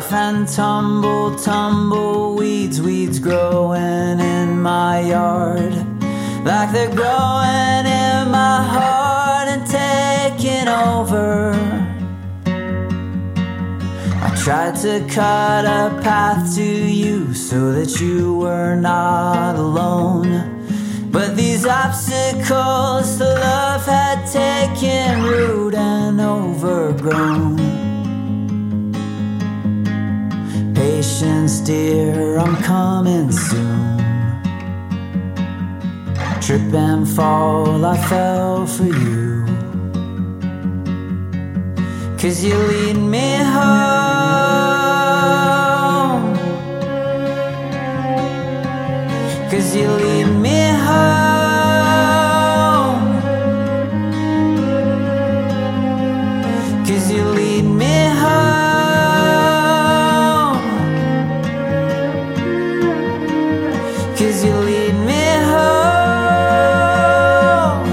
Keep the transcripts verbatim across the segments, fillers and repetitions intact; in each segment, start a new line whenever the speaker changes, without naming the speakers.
rough and tumble, tumbleweeds, weeds growing in my yard, like they're growing in my heart and taking over. I tried to cut a path to you so that you were not alone, but these obstacles to love had taken root and overgrown. Patience, dear, I'm coming soon. Trip and fall, I fell for you, 'cause you lead me home, 'cause you lead me home, 'cause you lead me home, 'cause you lead me home.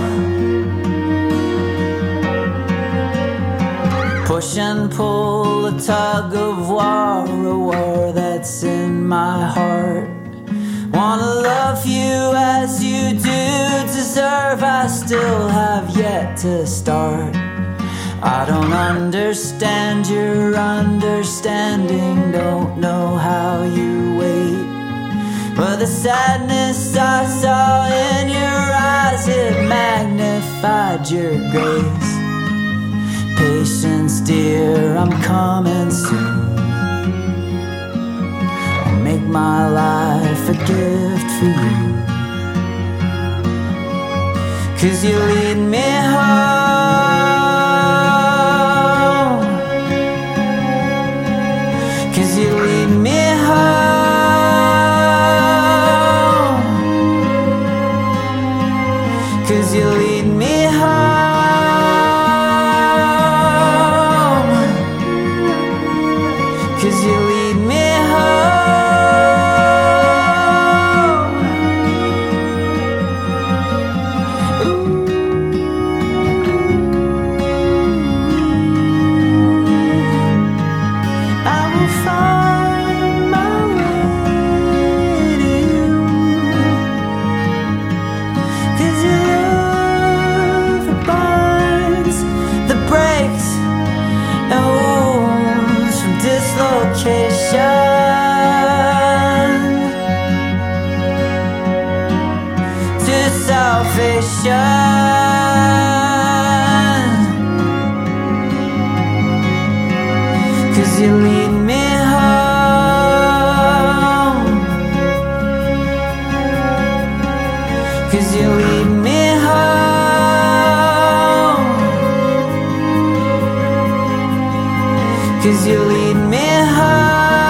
Push and pull, a tug of war, a war that's in my heart. Wanna love you as you do deserve, I still have yet to start. I don't understand your understanding, don't know how you wait, but the sadness I saw in your eyes, it magnified your grace. Patience, dear, I'm coming soon. I'll make my life a gift for you, 'cause you lead me home, 'cause you lead me home, 'cause you lead me home, 'cause you lead me home. Ooh. I will find my way to you, 'cause your love binds the breaks and wounds from dislocation to salvation, 'cause you lead me home, 'cause you lead me home, 'cause you lead me home.